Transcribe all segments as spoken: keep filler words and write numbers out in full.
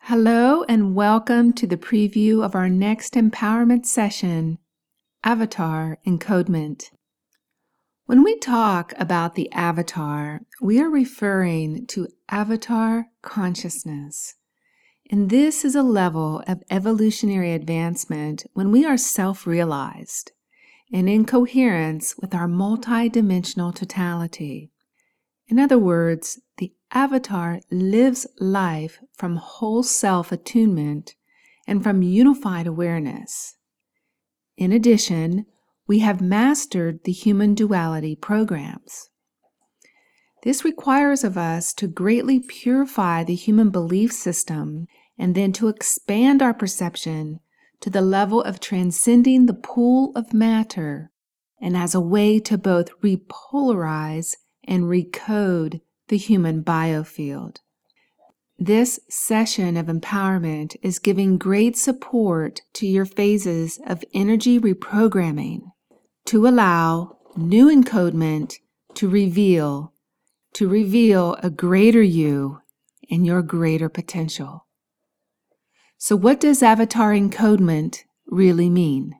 Hello and welcome to the preview of our next empowerment session, Avatar Encodement. When we talk about the avatar, we are referring to avatar consciousness. And this is a level of evolutionary advancement when we are self-realized and in coherence with our multidimensional totality. In other words, the avatar lives life from whole self attunement and from unified awareness. In addition, we have mastered the human duality programs. This requires of us to greatly purify the human belief system and then to expand our perception to the level of transcending the pool of matter and as a way to both repolarize and recode the human biofield. This session of empowerment is giving great support to your phases of energy reprogramming to allow new encodement to reveal, to reveal a greater you and your greater potential. So what does avatar encodement really mean?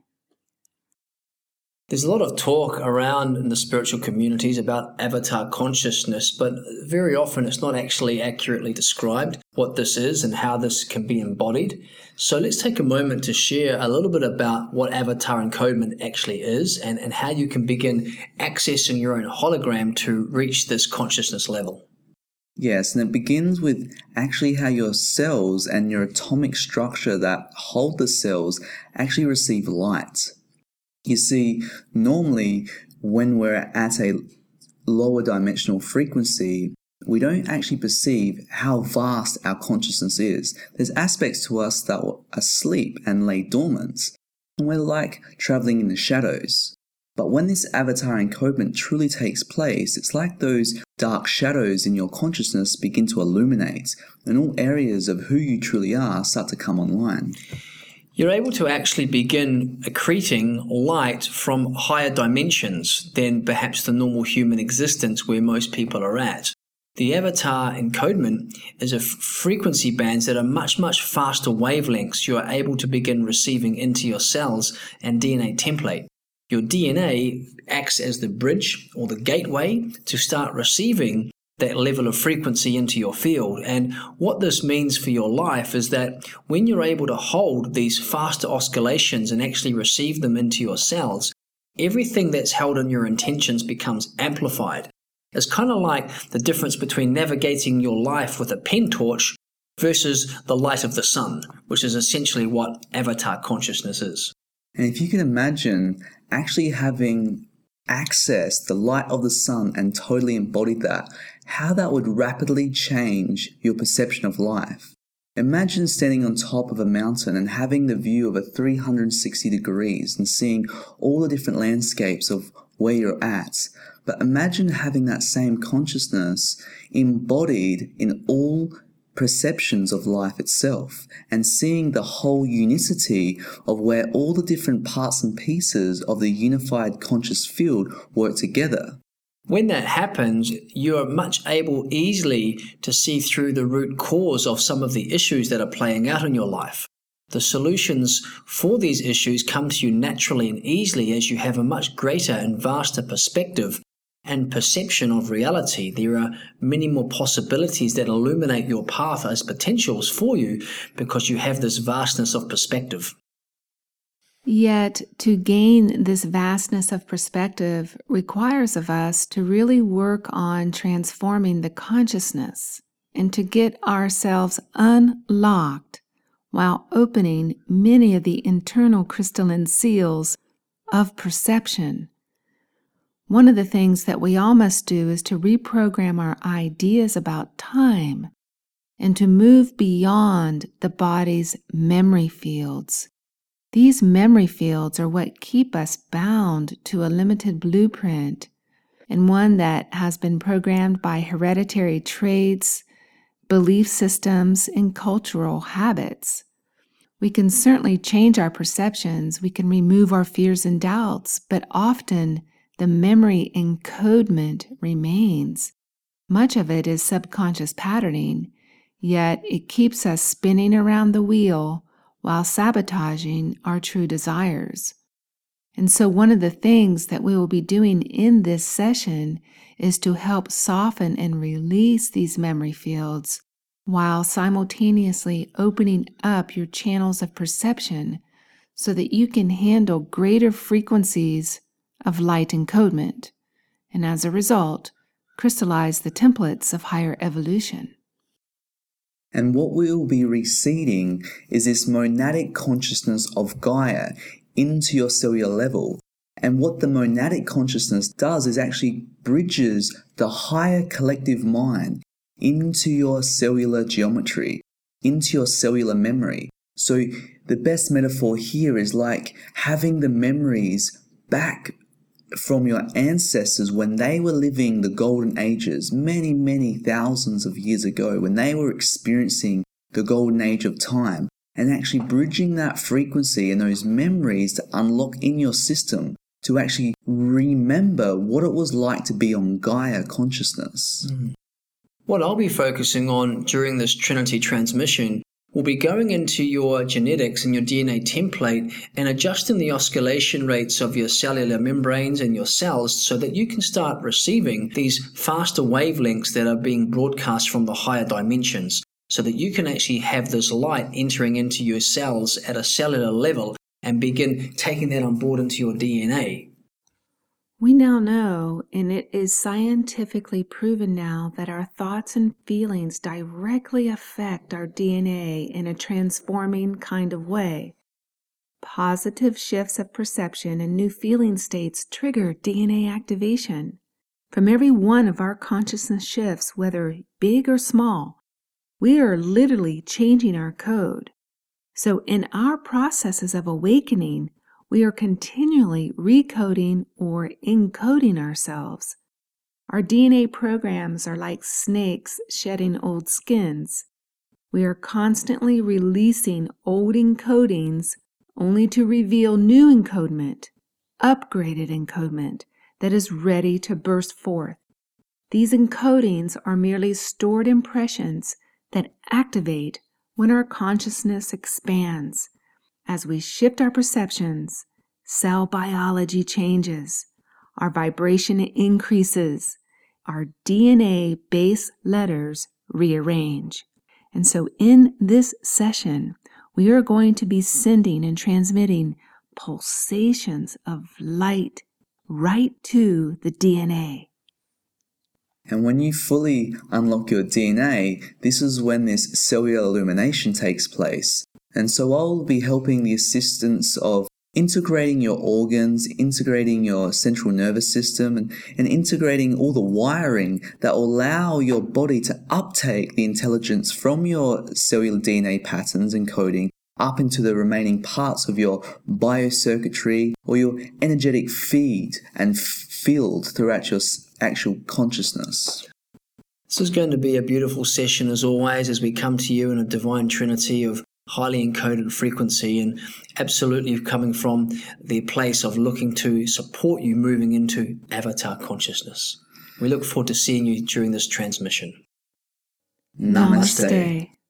There's a lot of talk around in the spiritual communities about avatar consciousness, but very often it's not actually accurately described what this is and how this can be embodied. So let's take a moment to share a little bit about what avatar encodement actually is and, and how you can begin accessing your own hologram to reach this consciousness level. Yes, and it begins with actually how your cells and your atomic structure that hold the cells actually receive light. You see, normally when we're at a lower dimensional frequency, we don't actually perceive how vast our consciousness is. There's aspects to us that are asleep and lay dormant, and we're like traveling in the shadows. But when this avatar encodement truly takes place, it's like those dark shadows in your consciousness begin to illuminate, and all areas of who you truly are start to come online. You're able to actually begin accreting light from higher dimensions than perhaps the normal human existence where most people are at. The avatar encodement is a frequency bands that are much, much faster wavelengths you are able to begin receiving into your cells and D N A template. Your D N A acts as the bridge or the gateway to start receiving that level of frequency into your field. And what this means for your life is that when you're able to hold these faster oscillations and actually receive them into your cells, everything that's held in your intentions becomes amplified. It's kind of like the difference between navigating your life with a pen torch versus the light of the sun, which is essentially what avatar consciousness is. And if you can imagine actually having access the light of the sun and totally embodied that, how that would rapidly change your perception of life. Imagine standing on top of a mountain and having the view of a three hundred sixty degrees and seeing all the different landscapes of where you're at. But imagine having that same consciousness embodied in all perceptions of life itself and seeing the whole unicity of where all the different parts and pieces of the unified conscious field work together. When that happens, you are much able easily to see through the root cause of some of the issues that are playing out in your life. The solutions for these issues come to you naturally and easily as you have a much greater and vaster perspective and perception of reality. There are many more possibilities that illuminate your path as potentials for you because you have this vastness of perspective. Yet, to gain this vastness of perspective requires of us to really work on transforming the consciousness and to get ourselves unlocked while opening many of the internal crystalline seals of perception. One of the things that we all must do is to reprogram our ideas about time and to move beyond the body's memory fields. These memory fields are what keep us bound to a limited blueprint and one that has been programmed by hereditary traits, belief systems, and cultural habits. We can certainly change our perceptions, we can remove our fears and doubts, but often the memory encodement remains. Much of it is subconscious patterning, yet it keeps us spinning around the wheel while sabotaging our true desires. And so one of the things that we will be doing in this session is to help soften and release these memory fields while simultaneously opening up your channels of perception so that you can handle greater frequencies of light encodement, and as a result, crystallize the templates of higher evolution. And what we will be reseeding is this monadic consciousness of Gaia into your cellular level. And what the monadic consciousness does is actually bridges the higher collective mind into your cellular geometry, into your cellular memory. So the best metaphor here is like having the memories back from your ancestors when they were living the golden ages many, many thousands of years ago, when they were experiencing the golden age of time, and actually bridging that frequency and those memories to unlock in your system to actually remember what it was like to be on Gaia consciousness. Mm. What I'll be focusing on during this Trinity transmission will be going into your genetics and your D N A template and adjusting the oscillation rates of your cellular membranes and your cells so that you can start receiving these faster wavelengths that are being broadcast from the higher dimensions, so that you can actually have this light entering into your cells at a cellular level and begin taking that on board into your D N A. We now know, and it is scientifically proven now, that our thoughts and feelings directly affect our D N A in a transforming kind of way. Positive shifts of perception and new feeling states trigger D N A activation. From every one of our consciousness shifts, whether big or small, we are literally changing our code. So in our processes of awakening, we are continually recoding or encoding ourselves. Our D N A programs are like snakes shedding old skins. We are constantly releasing old encodings only to reveal new encodement, upgraded encodement that is ready to burst forth. These encodings are merely stored impressions that activate when our consciousness expands. As we shift our perceptions, cell biology changes, our vibration increases, our D N A base letters rearrange. And so in this session, we are going to be sending and transmitting pulsations of light right to the D N A. And when you fully unlock your D N A, this is when this cellular illumination takes place. And so I'll be helping the assistance of integrating your organs, integrating your central nervous system, and, and integrating all the wiring that will allow your body to uptake the intelligence from your cellular D N A patterns and coding up into the remaining parts of your biocircuitry or your energetic feed and field throughout your actual consciousness. This is going to be a beautiful session as always as we come to you in a divine trinity of highly encoded frequency, and absolutely coming from the place of looking to support you moving into avatar consciousness. We look forward to seeing you during this transmission. Namaste. Namaste.